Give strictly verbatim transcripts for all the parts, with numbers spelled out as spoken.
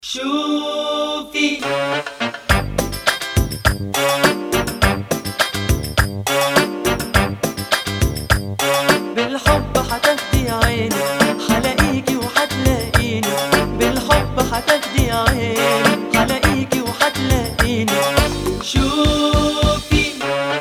شوفي بالحب هتاخدي عيني، هلاقيكي وهتلاقيني. بالحب هتاخدي عيني، هلاقيكي وهتلاقيني. شوفي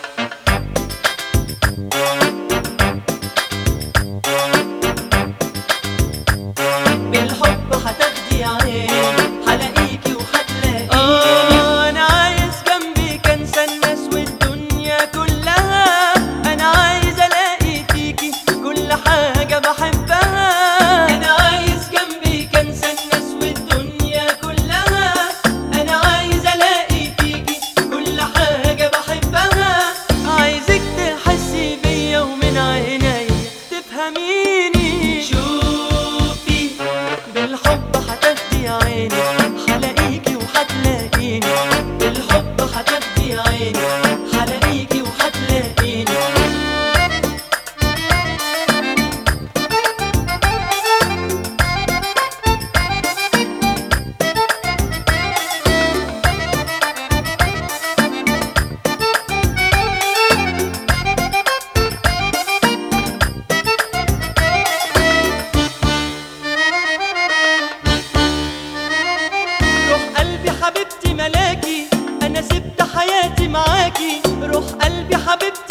بالحب هتاخدي عيني، هلاقيكي وهتلاقيني. آه أنا عايز جنبك أنسى الناس والدنيا كلها. أنا عايز ألاقي فيكي كل حاجة بحبها. أنا عايز جنبك أنسى الناس والدنيا كلها. أنا عايز ألاقي فيكي كل حاجة بحبها. عايزك تحسي بيا ومن عينيا تفهميني. شوفي بالحب هتاخدي عيني، هلاقيكي وهتلاقيني. بالحب هتاخدي عيني، هلاقيكي وهتلاقيني. روح قلبي حبيبتي ملاكي، أنا سبت حياتي معاكي. روح قلبي حبيبتي